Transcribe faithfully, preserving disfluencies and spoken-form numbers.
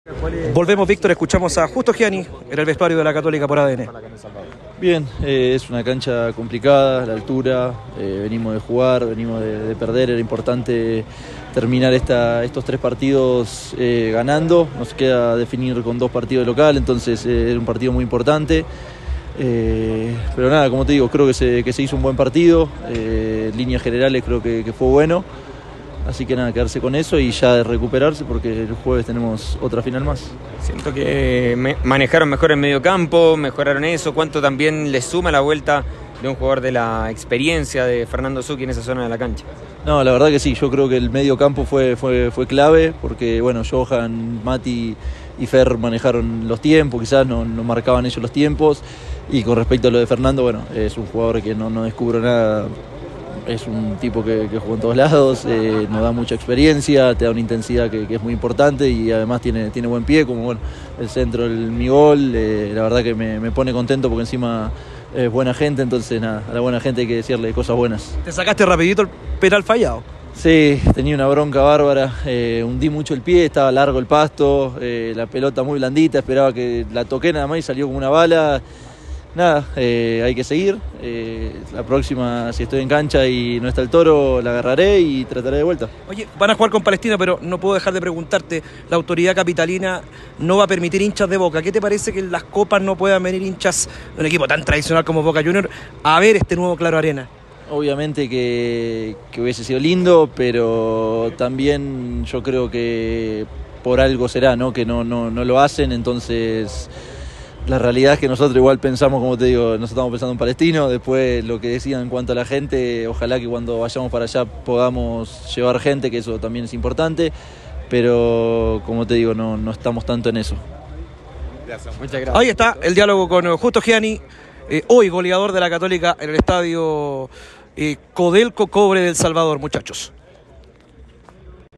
Volvemos, Víctor, escuchamos a Justo Gianni en el vestuario de la Católica por A D N. Bien, eh, es una cancha complicada, la altura, eh, venimos de jugar, venimos de, de perder, era importante terminar esta, estos tres partidos eh, ganando, nos queda definir con dos partidos de local, entonces eh, era un partido muy importante. Eh, pero nada, como te digo, creo que se, que se hizo un buen partido, eh, en líneas generales creo que, que fue bueno. Así que nada, quedarse con eso y ya de recuperarse porque el jueves tenemos otra final más. Siento que me manejaron mejor el medio campo, mejoraron eso. ¿Cuánto también les suma la vuelta de un jugador de la experiencia de Fernando Zucchi en esa zona de la cancha? No, la verdad que sí, yo creo que el medio campo fue, fue, fue clave porque bueno, Johan, Mati y Fer manejaron los tiempos, quizás no, no marcaban ellos los tiempos. Y con respecto a lo de Fernando, bueno, es un jugador que no, no descubro nada. Es un tipo que, que jugó en todos lados, eh, nos da mucha experiencia, te da una intensidad que, que es muy importante y además tiene, tiene buen pie, como bueno, el centro, el, mi gol, eh, la verdad que me, me pone contento porque encima es buena gente, entonces nada, a la buena gente hay que decirle cosas buenas. ¿Te sacaste rapidito el penal fallado? Sí, tenía una bronca bárbara, eh, hundí mucho el pie, estaba largo el pasto, eh, la pelota muy blandita, esperaba que la toqué nada más y salió como una bala. Nada, eh, hay que seguir, eh, la próxima si estoy en cancha y no está el Toro la agarraré y trataré de vuelta. Oye, van a jugar con Palestina, pero no puedo dejar de preguntarte, la autoridad capitalina no va a permitir hinchas de Boca. ¿Qué te parece que en las copas no puedan venir hinchas de un equipo tan tradicional como Boca Juniors a ver este nuevo Claro Arena? Obviamente que, que hubiese sido lindo, pero también yo creo que por algo será, ¿no? Que no, no, no lo hacen, entonces... La realidad es que nosotros igual pensamos, como te digo, nosotros estamos pensando en Palestino, después lo que decían en cuanto a la gente, ojalá que cuando vayamos para allá podamos llevar gente, que eso también es importante, pero como te digo, no, no estamos tanto en eso. Gracias. Muchas gracias. Ahí está el diálogo con Justo Gianni, eh, hoy goleador de la Católica en el estadio eh, Codelco Cobre del Salvador, muchachos.